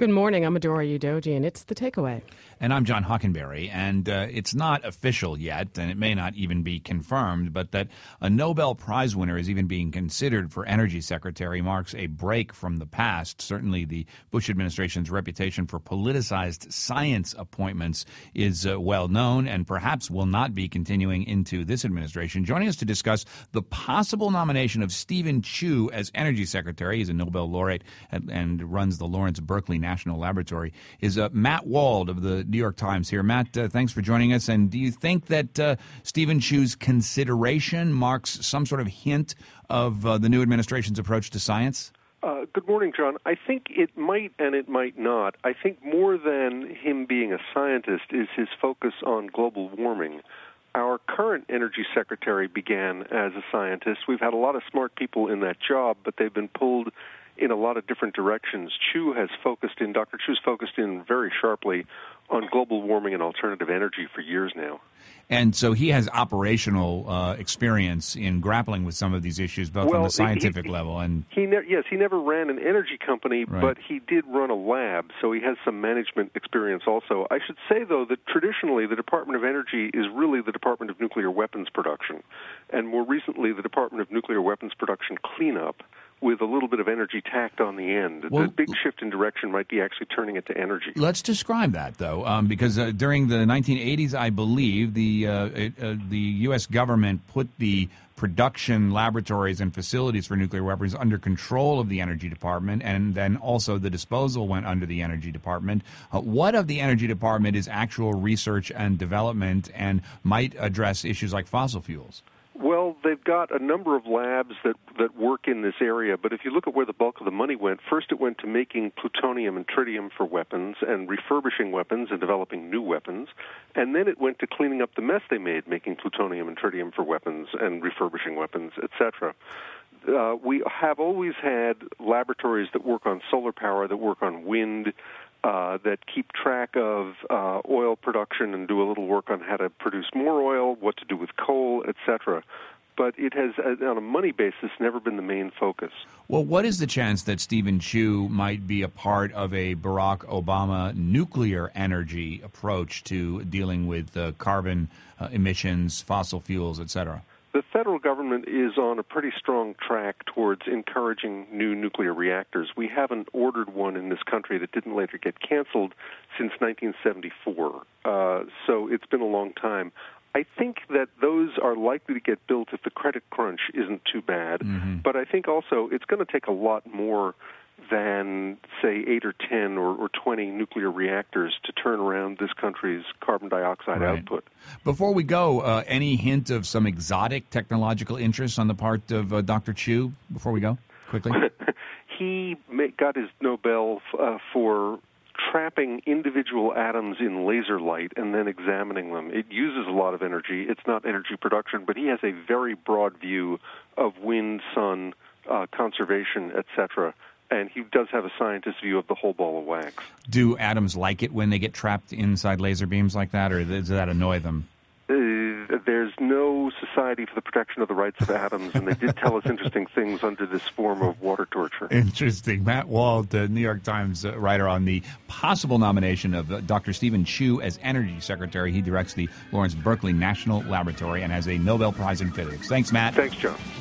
Good morning. I'm Adora Udoji, and it's The Takeaway. And I'm John Hockenberry, and it's not official yet, and it may not even be confirmed, but that a Nobel Prize winner is even being considered for Energy Secretary marks a break from the past. Certainly the Bush administration's reputation for politicized science appointments is well known and perhaps will not be continuing into this administration. Joining us to discuss the possible nomination of Stephen Chu as Energy Secretary, he's a Nobel laureate and runs the Lawrence Berkeley National Laboratory, is Matt Wald of the New York Times here. Matt, thanks for joining us. And do you think that Stephen Chu's consideration marks some sort of hint of the new administration's approach to science? Good morning, John. I think it might and it might not. I think more than him being a scientist is his focus on global warming. Our current energy secretary began as a scientist. We've had a lot of smart people in that job, but they've been pulled in a lot of different directions. Dr. Chu's focused in very sharply on global warming and alternative energy for years now. And so he has operational experience in grappling with some of these issues, both on the scientific level and... He never ran an energy company, right. But he did run a lab, so he has some management experience also. I should say, though, that traditionally the Department of Energy is really the Department of Nuclear Weapons Production, and more recently the Department of Nuclear Weapons Production Cleanup, with a little bit of energy tacked on the end. Well, the big shift in direction might be actually turning it to energy. Let's describe that, though, because during the 1980s, I believe, the U.S. government put the production laboratories and facilities for nuclear weapons under control of the Energy Department, and then also the disposal went under the Energy Department. What of the Energy Department is actual research and development and might address issues like fossil fuels? Well, they've got a number of labs that work in this area, but if you look at where the bulk of the money went, first it went to making plutonium and tritium for weapons and refurbishing weapons and developing new weapons, and then it went to cleaning up the mess they made making plutonium and tritium for weapons and refurbishing weapons, etc. We have always had laboratories that work on solar power, that work on wind, that keep track of oil production and do a little work on how to produce more oil, what to do with coal, etc. But it has, on a money basis, never been the main focus. Well, what is the chance that Stephen Chu might be a part of a Barack Obama nuclear energy approach to dealing with carbon emissions, fossil fuels, etc.? The federal government is on a pretty strong track towards encouraging new nuclear reactors. We haven't ordered one in this country that didn't later get canceled since 1974, so it's been a long time. I think that those are likely to get built if the credit crunch isn't too bad, but I think also it's going to take a lot more than, say, 8 or 10 or 20 nuclear reactors to turn around this country's carbon dioxide output. Before we go, any hint of some exotic technological interests on the part of Dr. Chu before we go, quickly? He got his Nobel for trapping individual atoms in laser light and then examining them. It uses a lot of energy. It's not energy production, but he has a very broad view of wind, sun, conservation, etc., and he does have a scientist's view of the whole ball of wax. Do atoms like it when they get trapped inside laser beams like that, or does that annoy them? There's no Society for the Protection of the Rights of Atoms, and they did tell us interesting things under this form of water torture. Interesting. Matt Wald, New York Times writer on the possible nomination of Dr. Stephen Chu as Energy Secretary. He directs the Lawrence Berkeley National Laboratory and has a Nobel Prize in Physics. Thanks, Matt. Thanks, John.